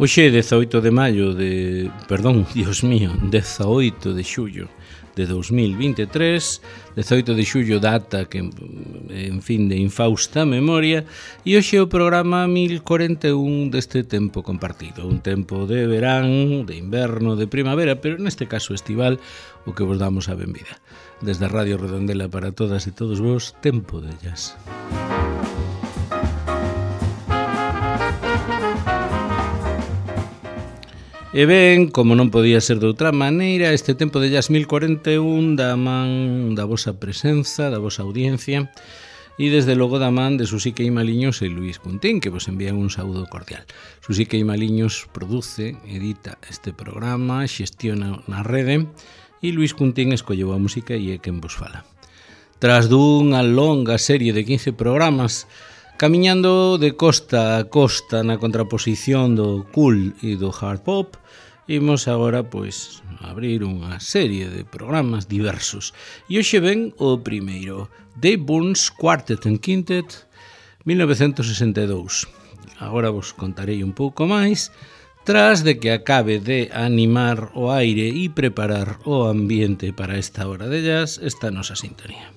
Hoxe 18 de maio de... Perdón, Dios mío, 18 de xullo de 2023, 18 de xullo, data que, en fin, de infausta memoria, e hoxe o programa 1041 deste tempo compartido, un tempo de verán, de inverno, de primavera, pero neste caso estival, o que vos damos a benvida. Desde Radio Redondela para todas e todos vos, Tempo de Jazz. E ben, como non podía ser de outra maneira, este Tempo de Jazz 1041 da man da vosa presenza, da vosa audiencia e desde logo da man de Susique Maliños e Luís Cuntín, que vos envían un saúdo cordial. Susique Maliños produce, edita este programa, xestiona na rede e Luís Cuntín escolleu a música e é quen vos fala. Tras dunha longa serie de 15 programas, camiñando de costa a costa na contraposición do cool e do hard pop, imos agora, pois, abrir unha serie de programas diversos. E hoxe ven o primeiro, Dave Burns Quartet and Quintet, 1962. Agora vos contarei un pouco máis, tras de que acabe de animar o aire e preparar o ambiente para esta hora de jazz, esta nosa sintonía.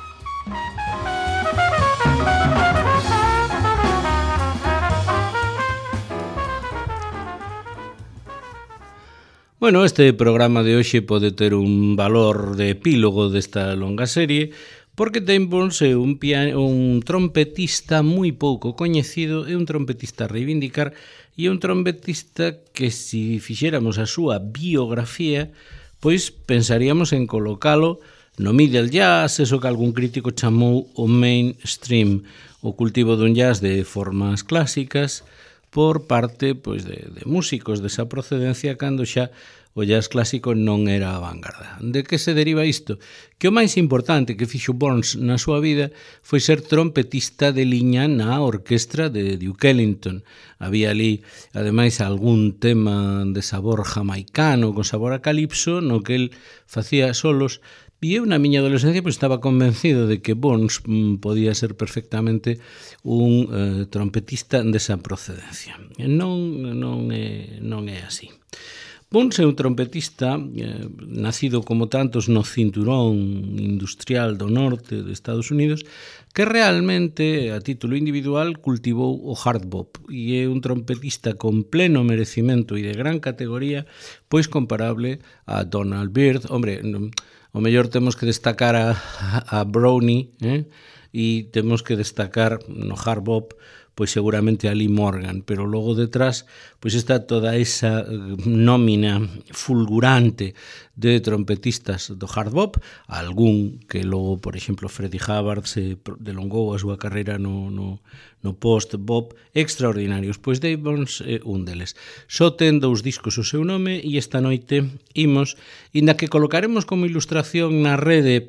Bueno, este programa de hoxe pode ter un valor de epílogo desta longa serie porque Dave Burns é un trompetista moi pouco coñecido, é un trompetista a reivindicar e é un trompetista que se fixéramos a súa biografía, pois pensaríamos en colocalo no middle jazz, eso que algún crítico chamou o mainstream, o cultivo dun jazz de formas clásicas, por parte pois, de músicos desa procedencia cando xa o jazz clásico non era a vanguarda. De que se deriva isto? Que o máis importante que fixo Burns na súa vida foi ser trompetista de liña na orquestra de Duke Ellington. Había ali, ademais, algún tema de sabor jamaicano con sabor a calipso no que el facía solos. E eu na miña adolescencia pois, estaba convencido de que Burns podía ser perfectamente un trompetista desa procedencia. Non é así. Burns é un trompetista nacido como tantos no cinturón industrial do norte de Estados Unidos que realmente, a título individual, cultivou o hard bop e é un trompetista con pleno merecimento e de gran categoría, pois comparable a Donald Byrd. Hombre, o mellor temos que destacar a Brownie e temos que destacar no hard bop pois seguramente a Lee Morgan, pero logo detrás pois está toda esa nómina fulgurante de trompetistas do hard bop, algún que logo, por exemplo, Freddie Hubbard se delongou a súa carreira no post-bop extraordinarios, pois Dave Burns é un deles. Só ten 2 discos o seu nome e esta noite imos, inda que colocaremos como ilustración na rede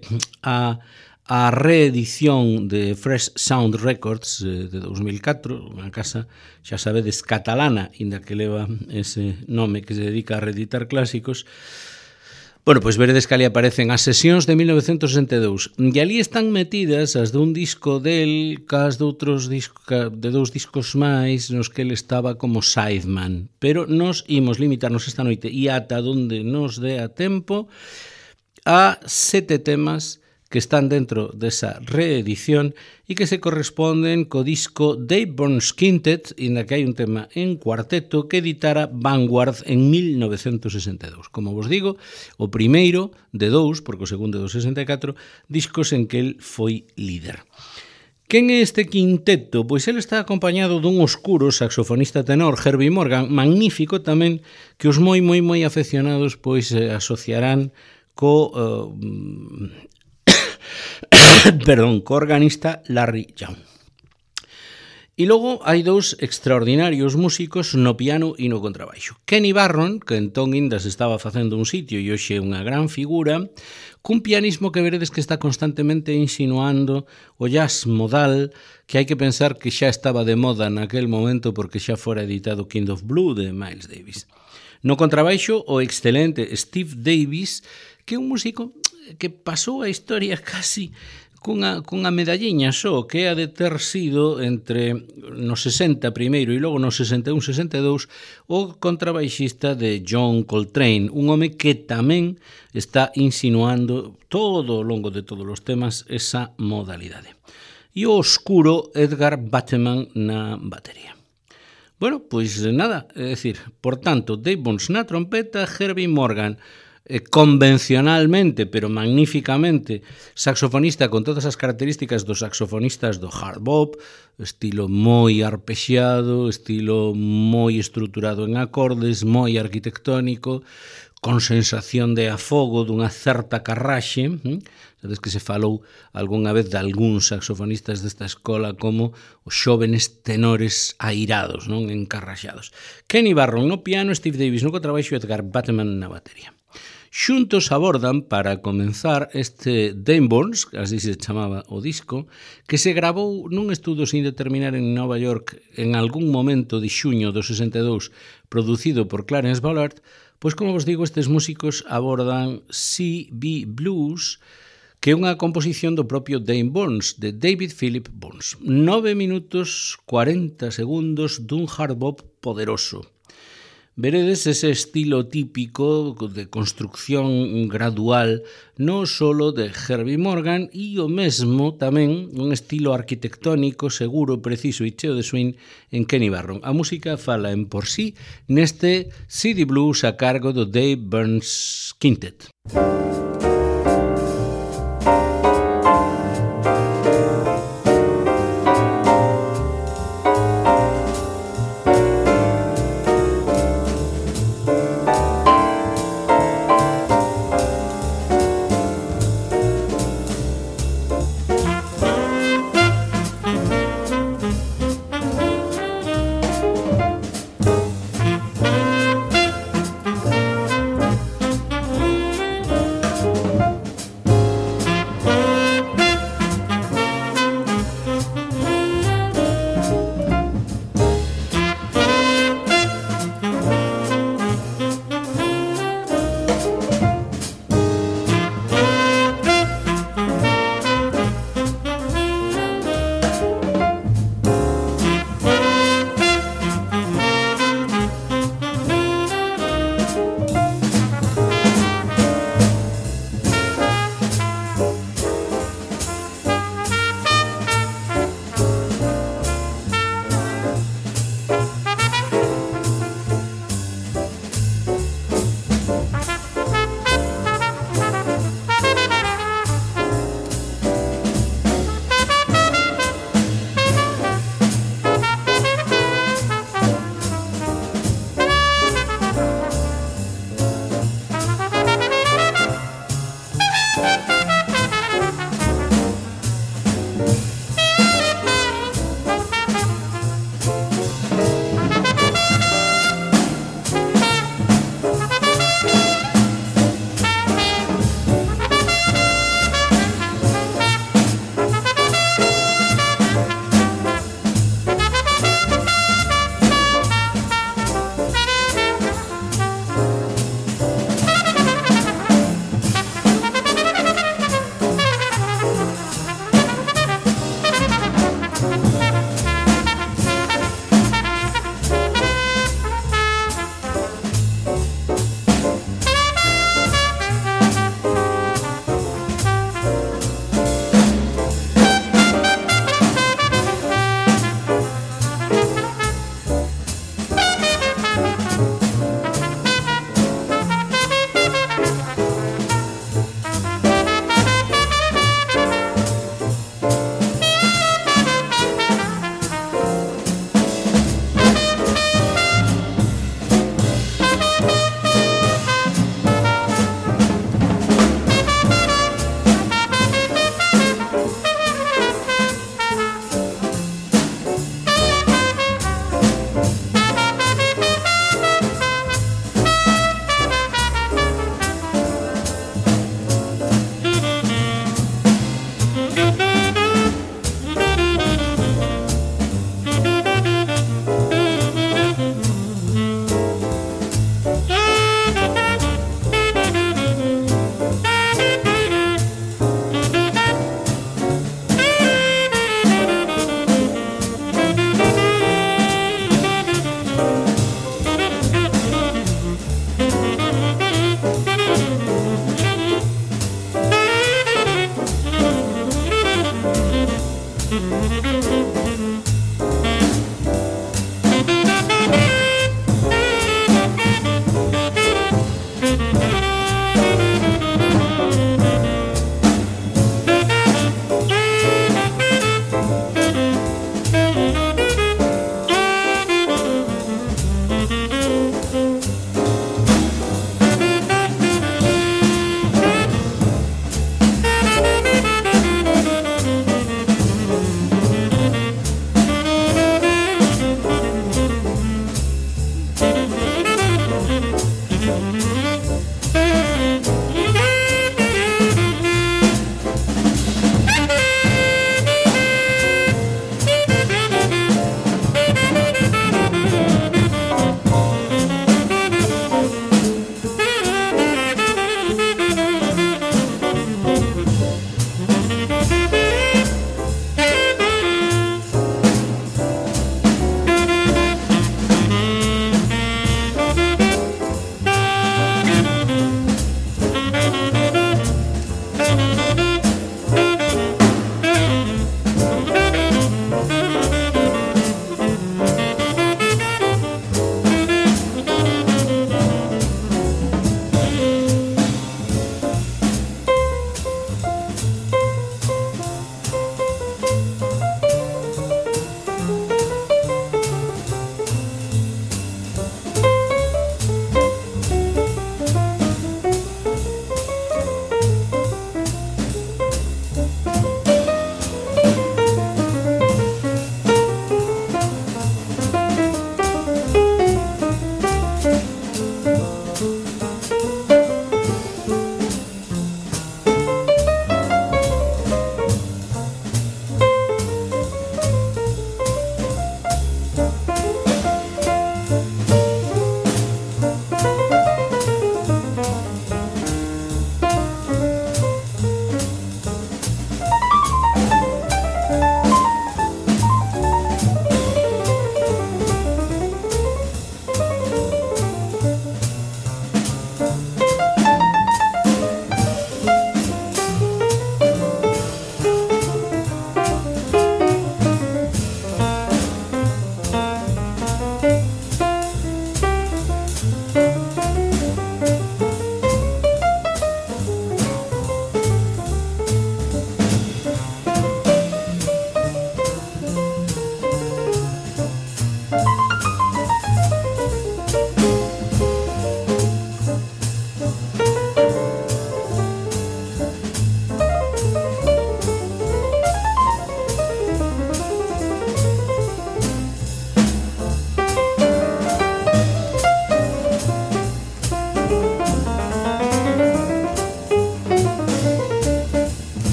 a reedición de Fresh Sound Records de 2004, unha casa, xa sabedes, catalana, inda que leva ese nome que se dedica a reeditar clásicos. Bueno, pois veredes que ali aparecen as sesións de 1962 e ali están metidas as dun disco del, cas de 2 discos máis nos que ele estaba como sideman, pero nos imos limitarnos esta noite e ata donde nos dé a tempo a 7 temas que están dentro desa reedición e que se corresponden co disco Dave Burns Quintet, inda que hai un tema en cuarteto que editara Vanguard en 1962. Como vos digo, o primeiro de 2, porque o segundo é do 64, discos en que el foi líder. Quen é este quinteto? Pois ele está acompañado dun oscuro saxofonista tenor, Herbie Morgan, magnífico tamén, que os moi afeccionados pois asociarán co organista Larry Young. E logo hai 2 extraordinarios músicos no piano e no contrabaixo. Kenny Barron, que entón ainda se estaba facendo un sitio e hoxe é unha gran figura, cun pianismo que veredes que está constantemente insinuando o jazz modal, que hai que pensar que xa estaba de moda naquel momento porque xa fora editado Kind of Blue de Miles Davis. No contrabaixo, o excelente Steve Davis, que é un músico que pasou a historia casi cunha medalliña só, que é a de ter sido entre no 60 primeiro e logo no 61-62 o contrabaixista de John Coltrane, un home que tamén está insinuando todo ao longo de todos os temas esa modalidade. E o oscuro Edgar Bateman na batería. Bueno, pois nada, é dicir, por tanto, Dave Burns na trompeta, Herbie Morgan convencionalmente, pero magníficamente, saxofonista con todas as características dos saxofonistas do hard bop, estilo moi arpexado, estilo moi estruturado en acordes, moi arquitectónico, con sensación de afogo dunha certa carraxe. Sabes que se falou algunha vez de algúns saxofonistas desta escola como os xóvenes tenores airados, non encarraxados. Kenny Barron no piano, Steve Davis no contrabaixo e Edgar Bateman na batería. Xuntos abordan, para comenzar, este Dave Burns, así se chamaba o disco, que se gravou nun estudo sin determinar en Nova York en algún momento de xuño do 62, producido por Clarence Ballard. Pois, como vos digo, estes músicos abordan C.B. Blues, que é unha composición do propio Dave Burns, de David Philip Burns. 9 minutos 40 segundos dun hard bop poderoso. Veredes ese estilo típico de construcción gradual non solo de Herbie Morgan e o mesmo tamén un estilo arquitectónico seguro, preciso e cheo de swing en Kenny Barron. A música fala en por sí neste CD Blues a cargo do Dave Burns Quintet.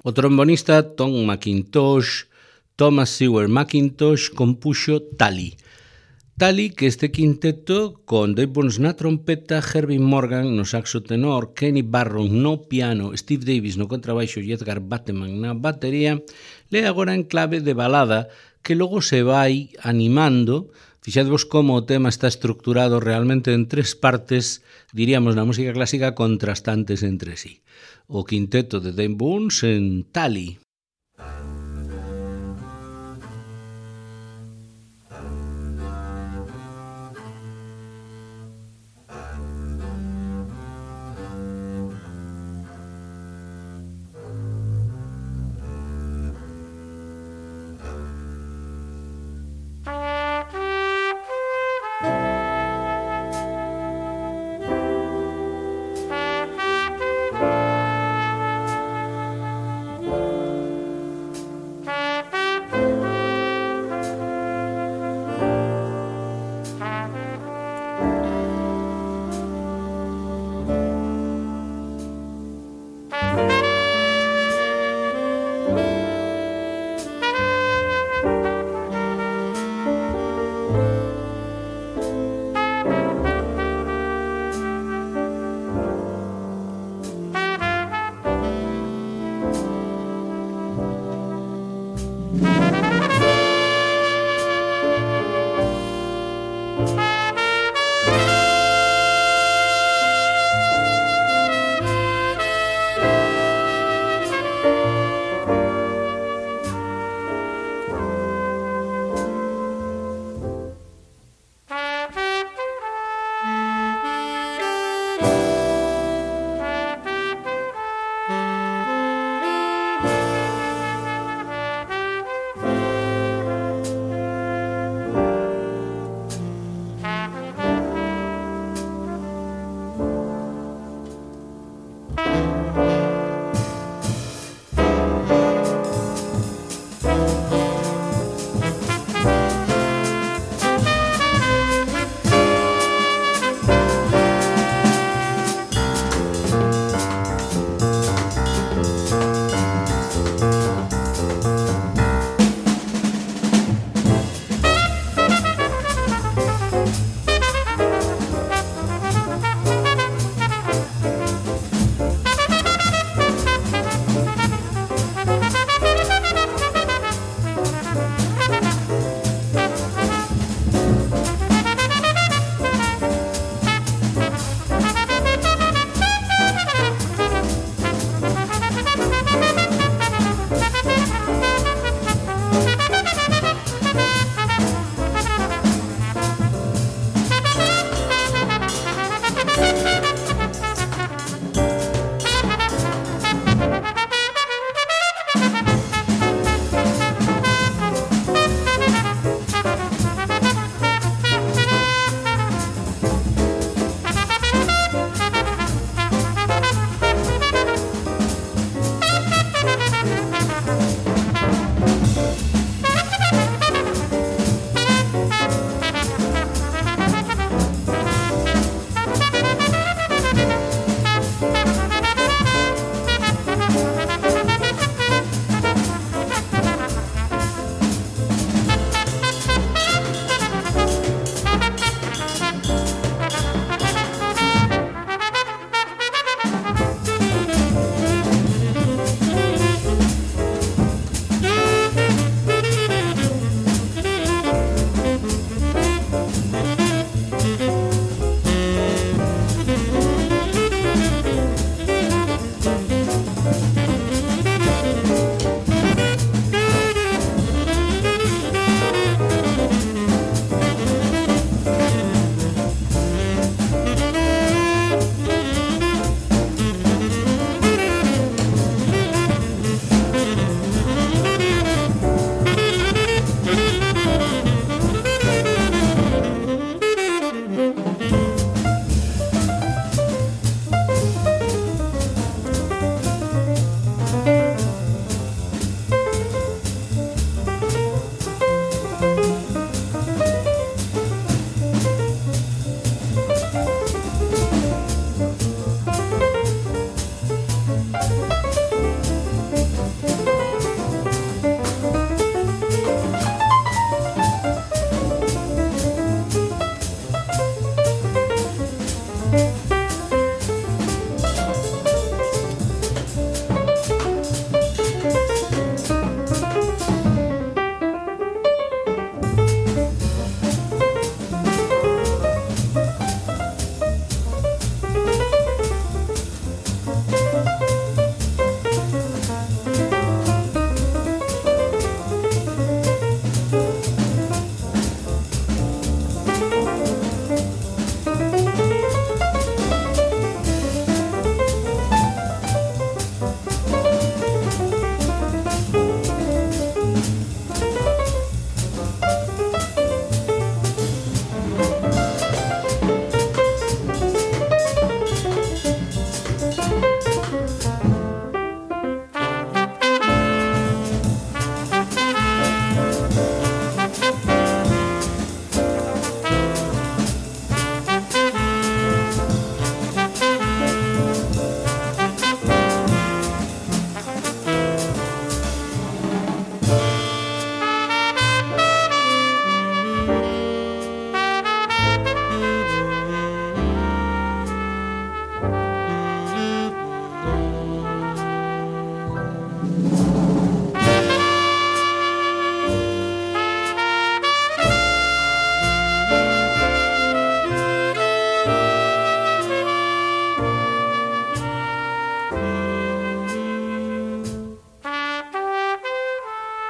O trombonista Thomas Seward McIntosh compuxo Tally. Tally, que este quinteto, con Dave Burns na trompeta, Herbie Morgan no saxo tenor, Kenny Barron no piano, Steve Davis no contrabaixo e Edgar Bateman na batería, le agora en clave de balada, que logo se vai animando. Fixadvos como o tema está estructurado realmente en tres partes, diríamos na música clásica, contrastantes entre sí. O quinteto de Dave Burns en Tally.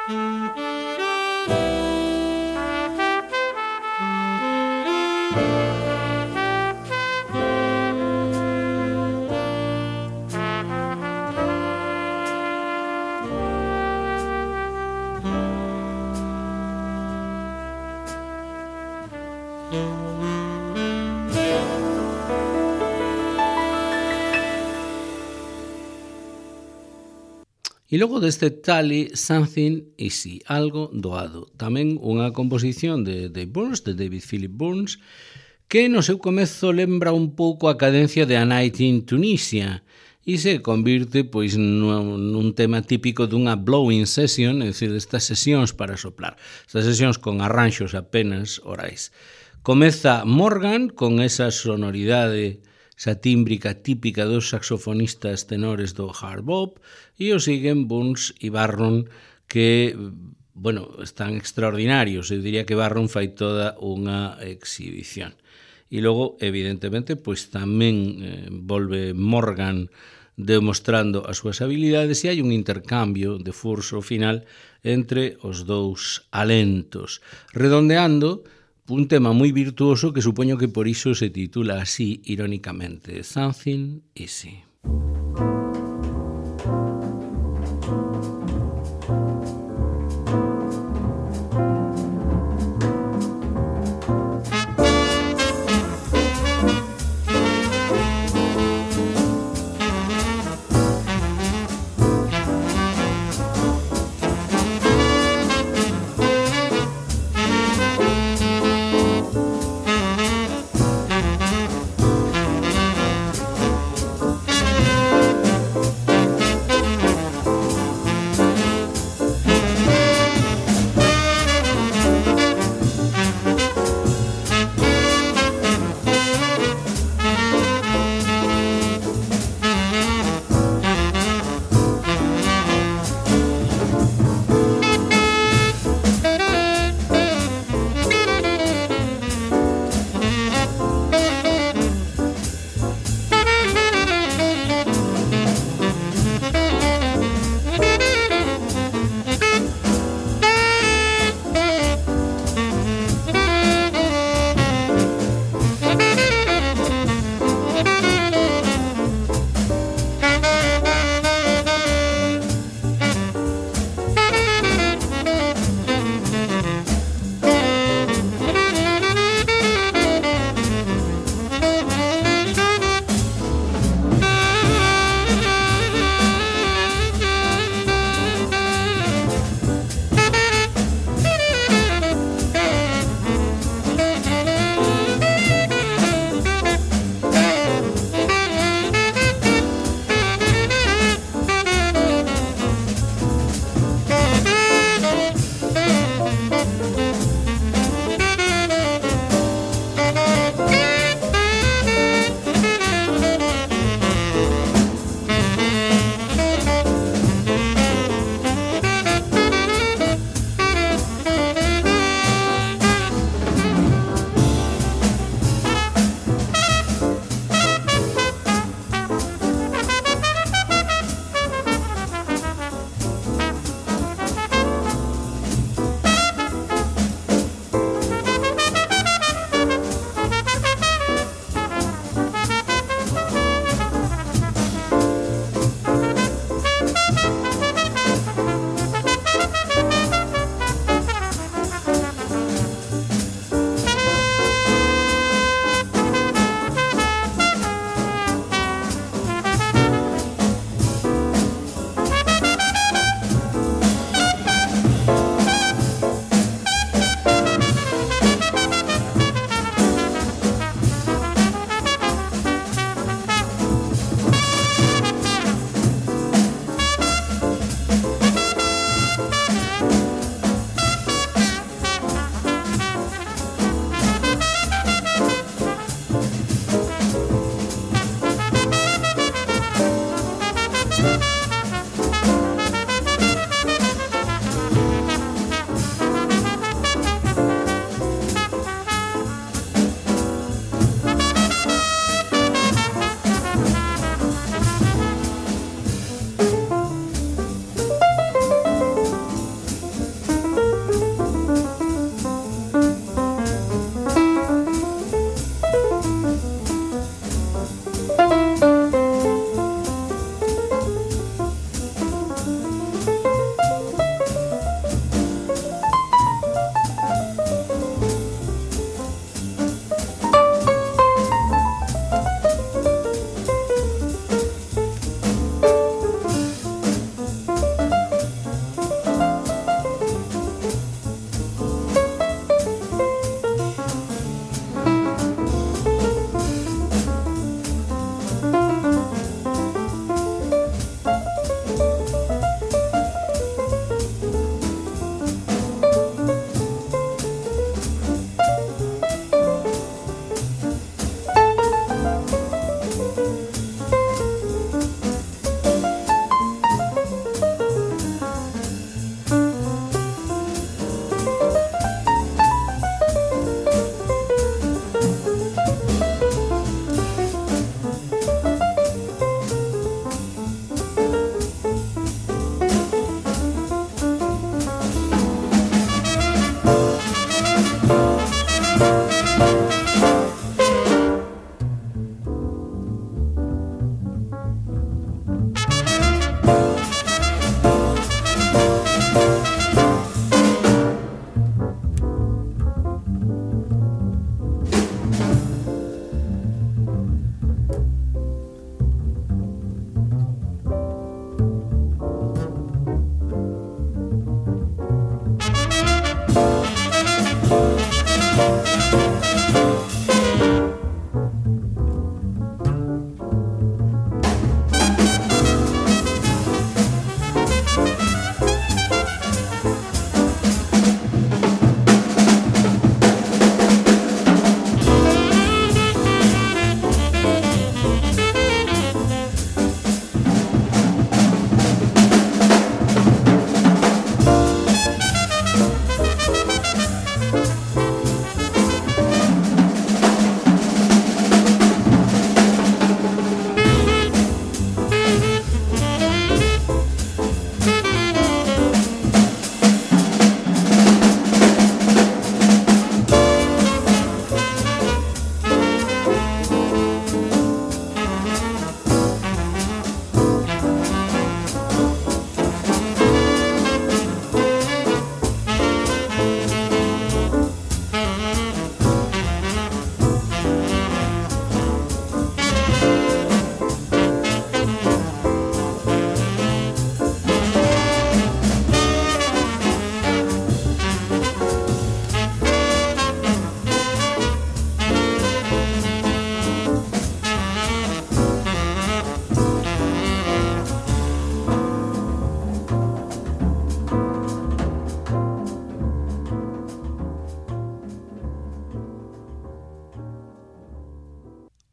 E logo deste Tally, Something Easy, algo doado. Tamén unha composición de David Philip Burns, que no seu comezo lembra un pouco a cadencia de A Night in Tunisia e se convirte pois nun tema típico dunha blowing session, é dicir, destas sesións para soplar, estas sesións con arranxos apenas orais. Comeza Morgan con esa sonoridade, esa tímbrica típica dos saxofonistas tenores do hard bop, e o siguen Burns e Barron, que, bueno, están extraordinarios. Eu diría que Barron fai toda unha exhibición. E logo, evidentemente, pois tamén volve Morgan demostrando as súas habilidades e hai un intercambio de furso final entre os dous alentos, redondeando un tema moi virtuoso que supoño que por iso se titula así, irónicamente, Something Easy.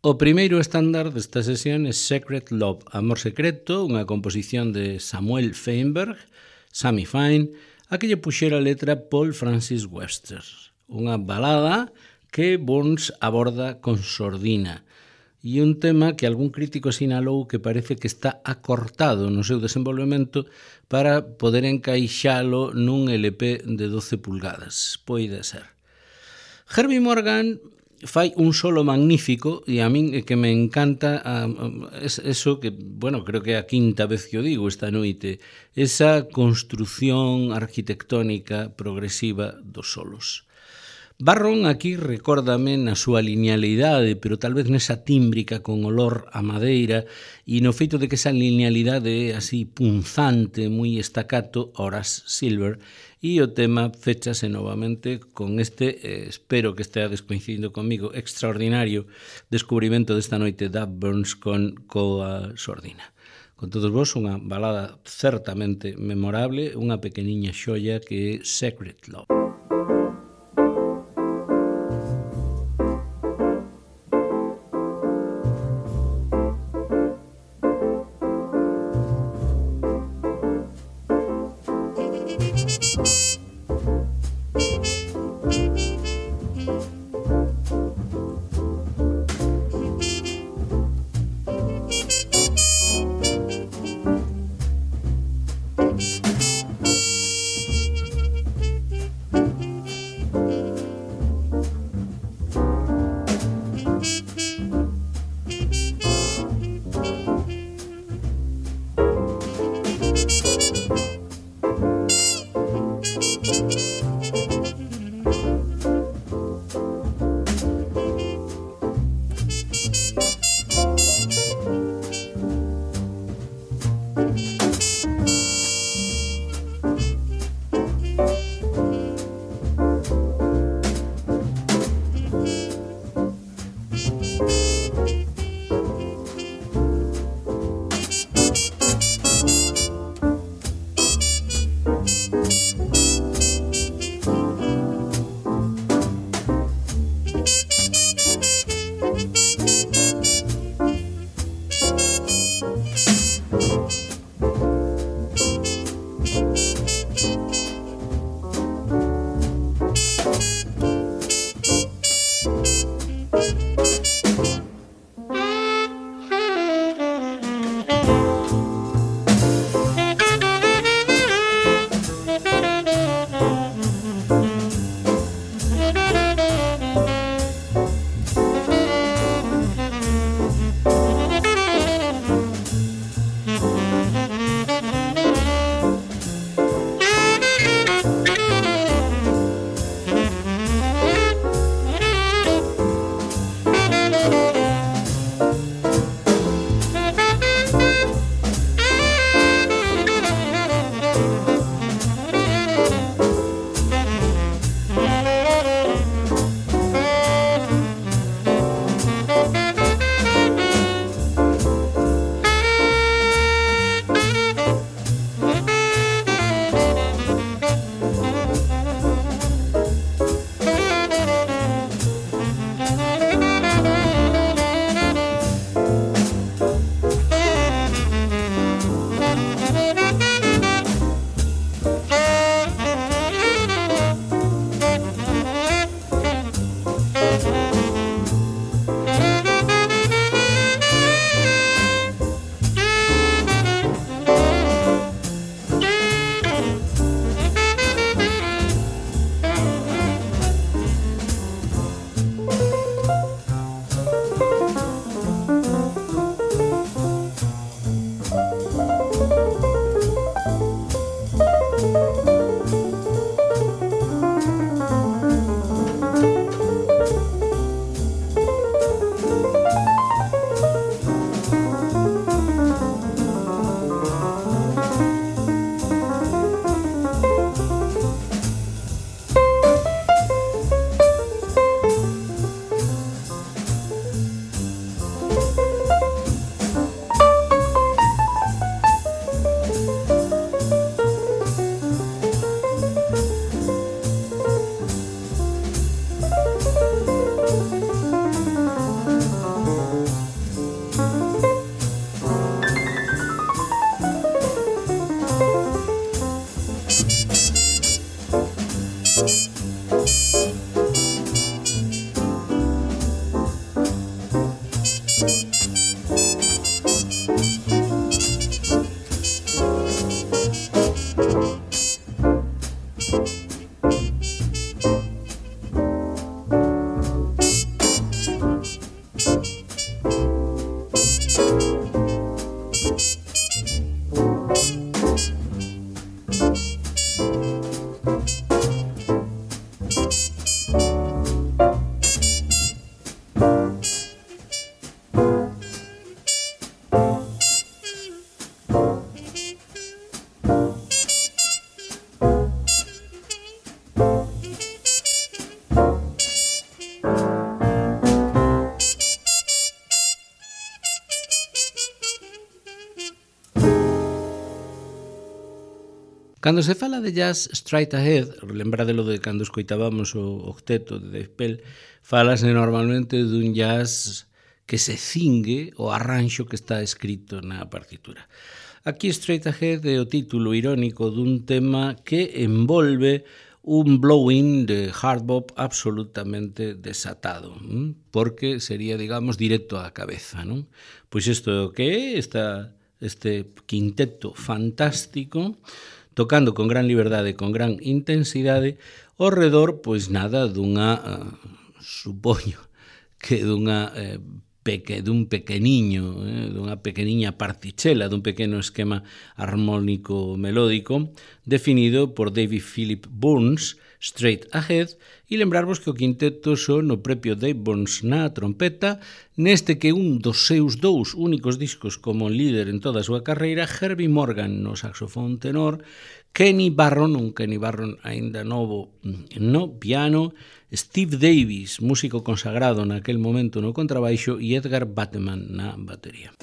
O primeiro estándar desta sesión é Secret Love, Amor Secreto, unha composición de Samuel Feinberg, Sammy Fine, a que lle puxera a letra Paul Francis Webster. Unha balada que Burns aborda con sordina e un tema que algún crítico sinalou que parece que está acortado no seu desenvolvemento para poder encaixalo nun LP de 12 pulgadas. Poide ser. Herbie Morgan fai un solo magnífico e a min é que me encanta eso que, bueno, creo que é a quinta vez que o digo esta noite, esa construción arquitectónica progresiva dos solos. Barron aquí recórdame na súa linealidade, pero tal vez nesa tímbrica con olor a madeira e no feito de que esa linealidade é así punzante, moi estacato, Horace Silver, e o tema fechase novamente con este, espero que esteades coincidindo comigo, extraordinario descubrimento desta noite da Burns con coa sordina. Con todos vos, unha balada certamente memorable, unha pequeniña xoia que é Secret Love. Cando se fala de jazz straight ahead, lembradelo de cando escoitábamos o octeto de Dave Pell, falase normalmente dun jazz que se cingue o arranxo que está escrito na partitura. Aquí straight ahead é o título irónico dun tema que envolve un blow-in de hard bop absolutamente desatado, porque sería, digamos, directo á cabeza, non? Pois isto é o que é este quinteto fantástico, tocando con gran liberdade, con gran intensidade, ao redor, pois nada, supoño que dun pequeniño, dunha pequeniña partichela, dun pequeno esquema armónico melódico, definido por David Philip Burns, Straight Ahead, e lembrarvos que o quinteto son o propio Dave Burns na trompeta, neste que un dos seus dous únicos discos como líder en toda a súa carreira, Herbie Morgan no saxofón tenor, Kenny Barron, un Kenny Barron aínda novo no piano, Steve Davis, músico consagrado naquel momento no contrabaixo, e Edgar Bateman na batería.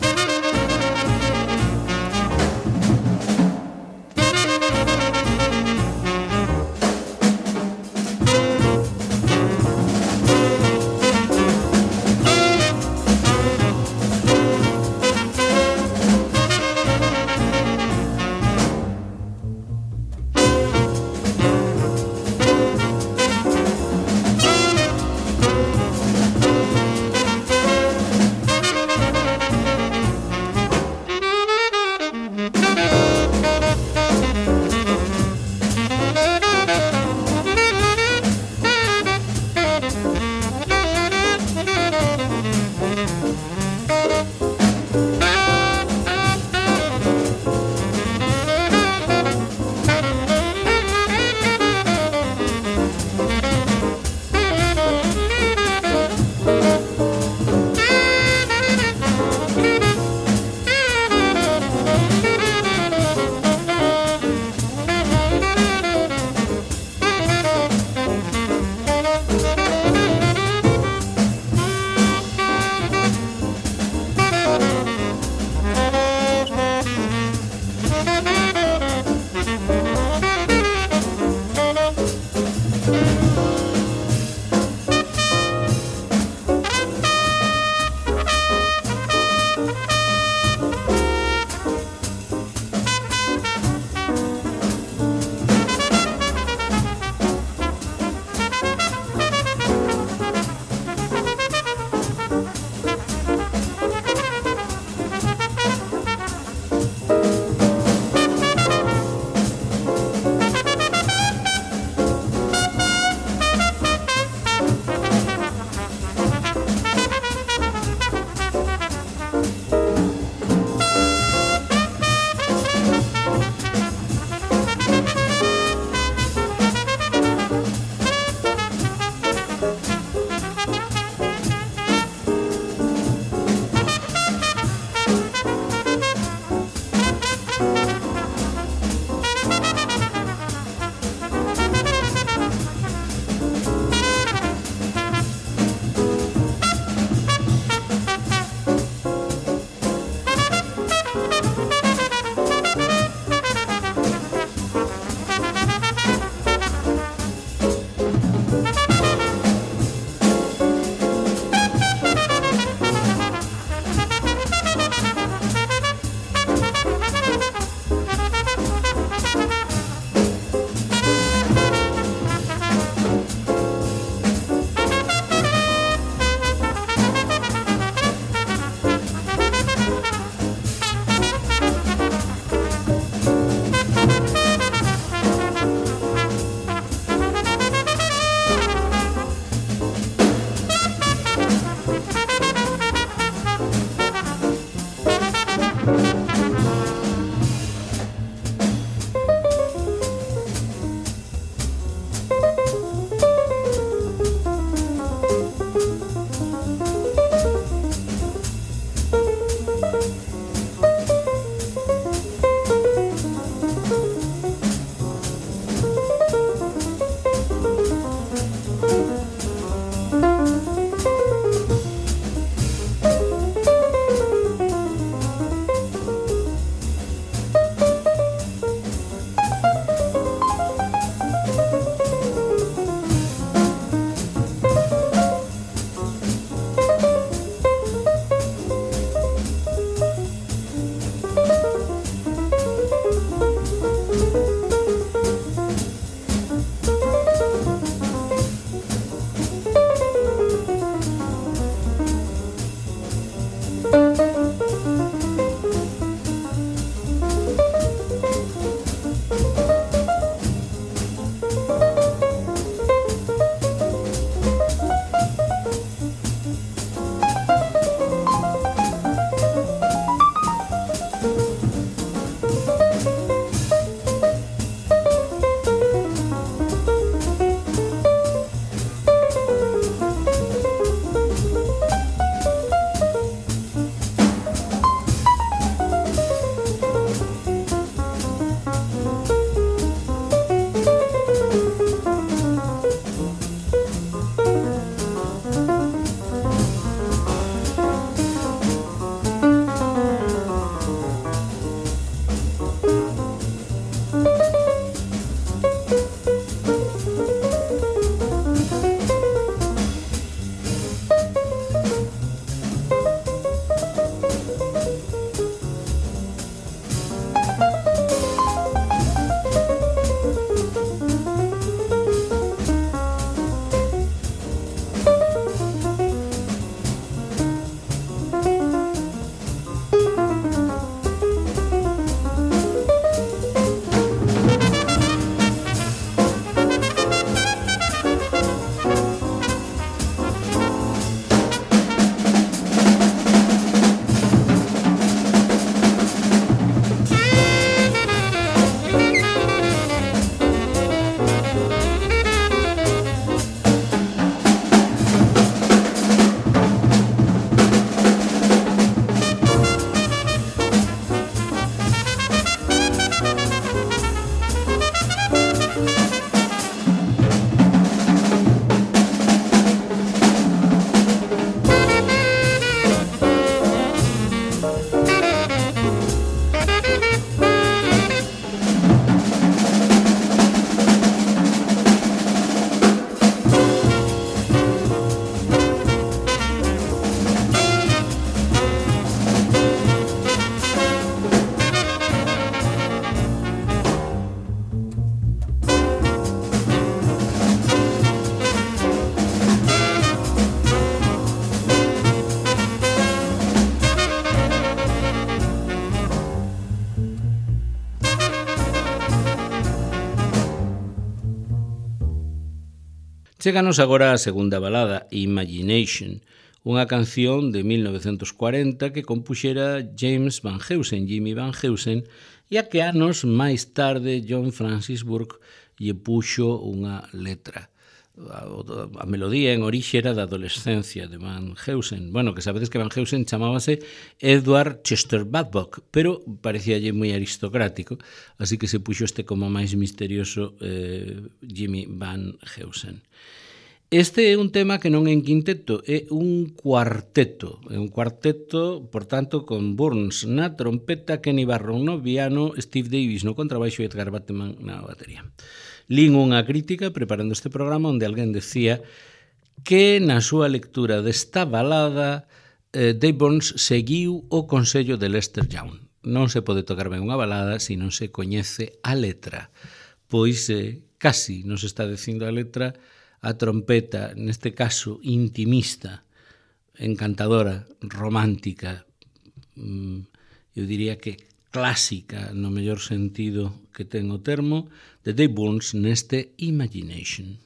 Chéganos agora a segunda balada, Imagination, unha canción de 1940 que compuxera James Van Heusen, Jimmy Van Heusen, e a que anos máis tarde John Francis Burke lle puxo unha letra. A melodía en orixe era da adolescencia de Van Heusen. Bueno, que sabedes que Van Heusen chamábase Edward Chester Babcock, pero parecíalle moi aristocrático, así que se puxo este como máis misterioso Jimmy Van Heusen. Este é un tema que non é en quinteto, é un cuarteto. É un cuarteto, por tanto, con Burns na trompeta, Kenny Barron no piano, Steve Davis no contrabaixo e Edgar Bateman na batería. Lín unha crítica preparando este programa onde alguén decía que na súa lectura desta balada Dave Burns seguiu o consello de Lester Young. Non se pode tocar ben unha balada se non se coñece a letra, pois casi nos está dicindo a letra a trompeta, neste caso intimista, encantadora, romántica, eu diría que clásica no mellor sentido que ten o termo, de Dave Burns neste Imagination.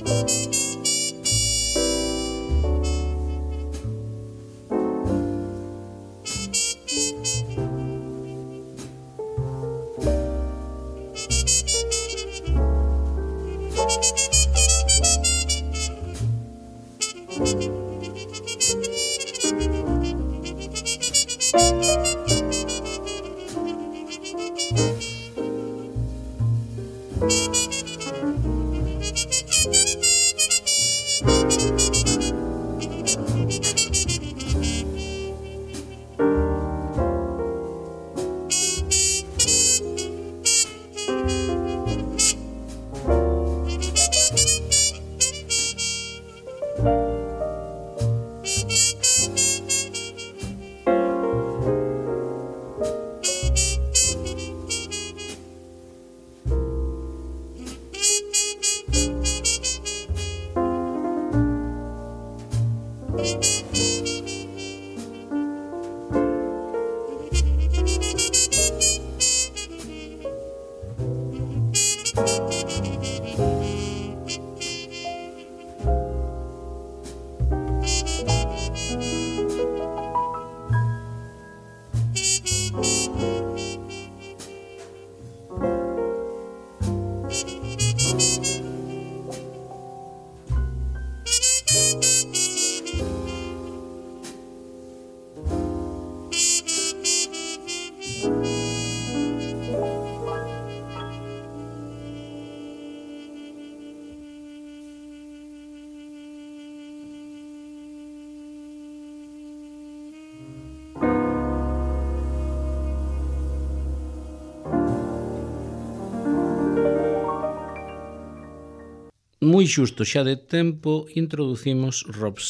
Moi xusto xa de tempo introducimos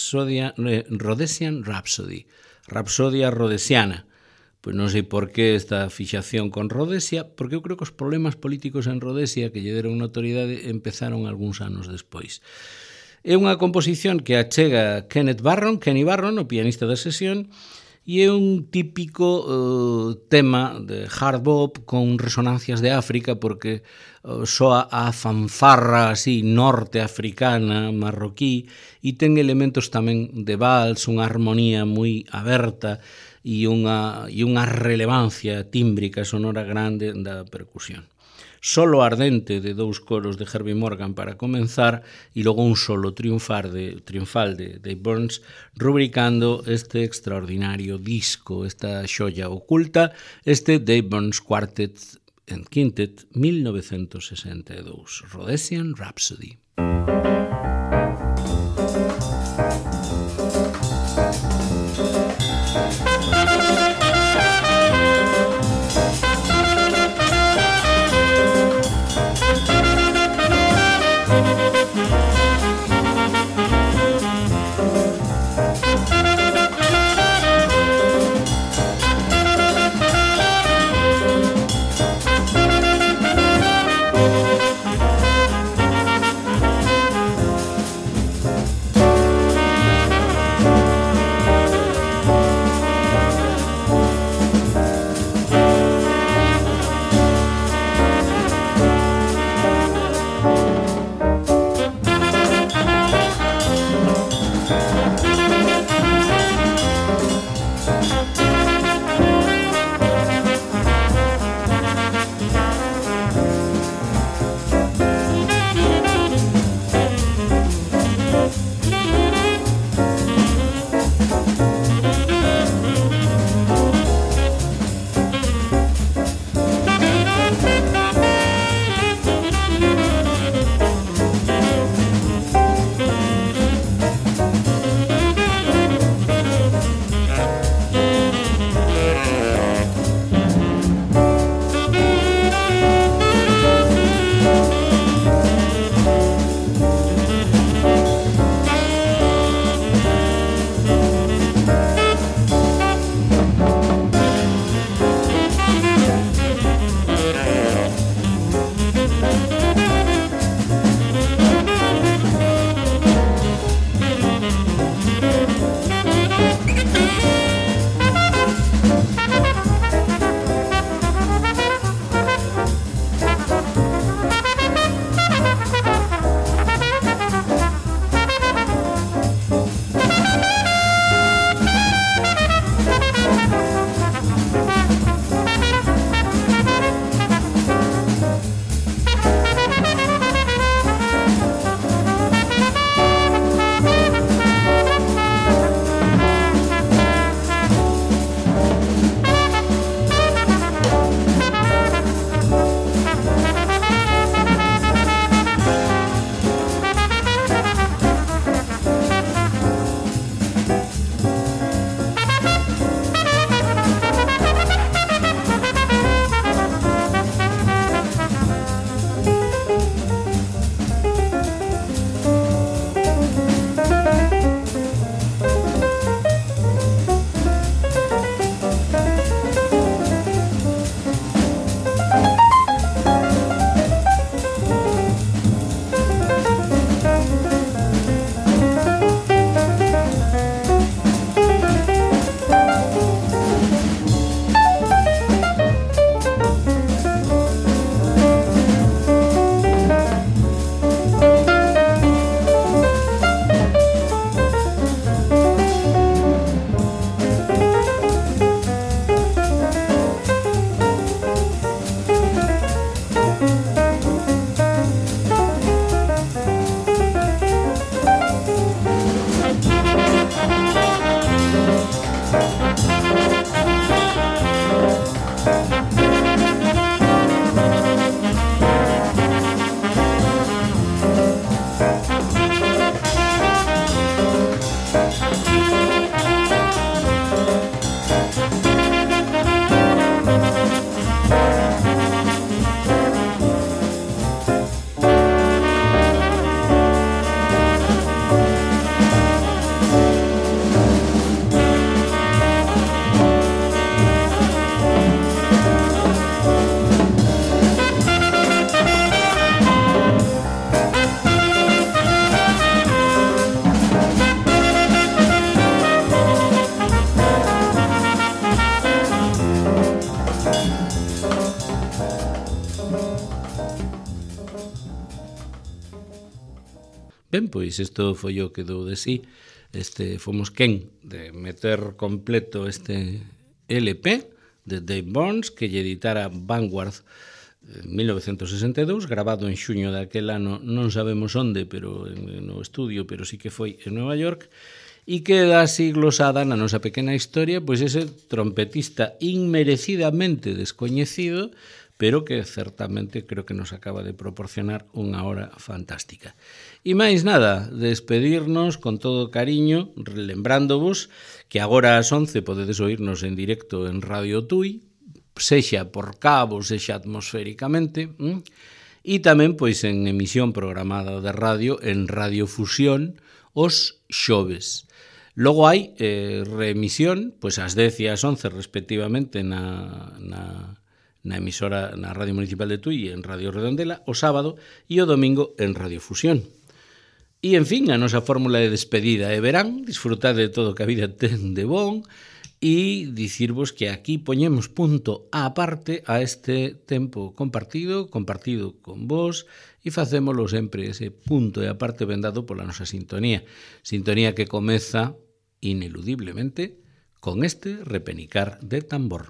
Rhodesian Rhapsody, Rapsodia Rhodesiana. Pois non sei por que esta fixación con Rhodesia, porque eu creo que os problemas políticos en Rhodesia que lle deron notoriedade empezaron algúns anos despois. É unha composición que achega Kenny Barron, o pianista da sesión, e é un típico tema de hard bop con resonancias de África porque soa a fanfarra así norteafricana, marroquí, e ten elementos tamén de vals, unha armonía moi aberta e unha relevancia tímbrica sonora grande da percusión. Solo ardente de 2 coros de Herbie Morgan para comenzar e logo un solo triunfal de Dave Burns rubricando este extraordinario disco, esta xoia oculta, este Dave Burns Quartet and Quintet 1962, Rhodesian Rhapsody. Ben, pois isto foi o que dou de sí. Fomos quen de meter completo este LP de Dave Burns, que lle editara Vanguard en 1962, grabado en xuño daquel ano, non sabemos onde, pero no estudio, pero sí que foi en Nova York, e que dá así glosada na nosa pequena historia, pois ese trompetista inmerecidamente descoñecido, pero que certamente creo que nos acaba de proporcionar unha hora fantástica. E máis nada, despedirnos con todo cariño, lembrándovos que agora ás 11 podedes oírnos en directo en Radio Tui, sexa por cabo, sexa atmosféricamente, e tamén pois en emisión programada de radio en Radio Fusión os xoves. Logo hai reemisión pois ás 10 e ás 11 respectivamente na emisora, na Radio Municipal de Tui e en Radio Redondela, o sábado e o domingo en Radio Fusión. E, en fin, a nosa fórmula de despedida é verán, disfrutad de todo o que a vida ten de bon e dicirvos que aquí poñemos punto á parte a este tempo compartido con vos e facémolo sempre ese punto e a parte ben dado pola nosa sintonía. Sintonía que comeza ineludiblemente con este repenicar de tambor.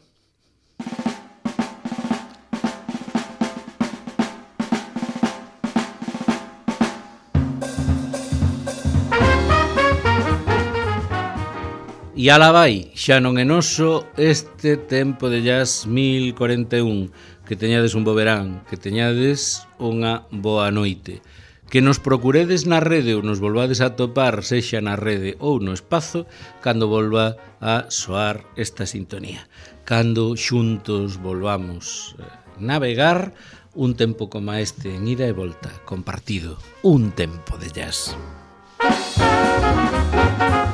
E alá vai, xa non é noso este tempo de jazz 1041. Que teñades un bo verán, que teñades unha boa noite. Que nos procuredes na rede ou nos volvades a topar, sexa na rede ou no espazo, cando volva a soar esta sintonía. Cando xuntos volvamos navegar un tempo como este en ida e volta, compartido, un tempo de jazz.